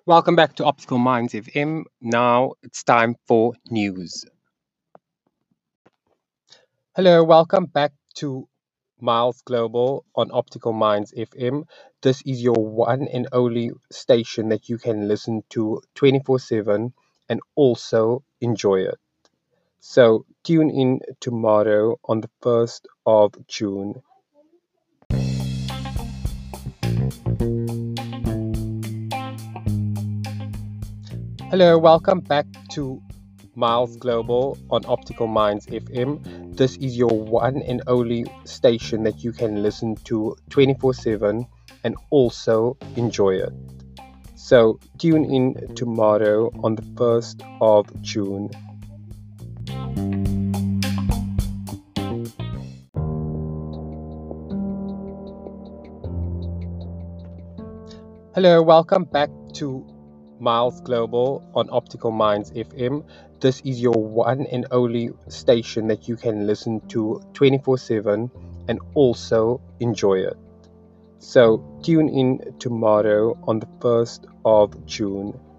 Welcome back to Optical Minds FM. Now it's time for news. Hello, welcome back to Miles Global on Optical Minds FM. This is your one and only station that you can listen to 24/7 and also enjoy it. So tune in tomorrow on the 1st of June. Hello, welcome back to Miles Global on Optical Minds FM. This is your one and only station that you can listen to 24/7 and also enjoy it. So tune in tomorrow on the 1st of June. Hello, welcome back to Miles Global on Optical Minds FM. This is your one and only station that you can listen to 24/7 and also enjoy it. So tune in tomorrow on the 1st of June.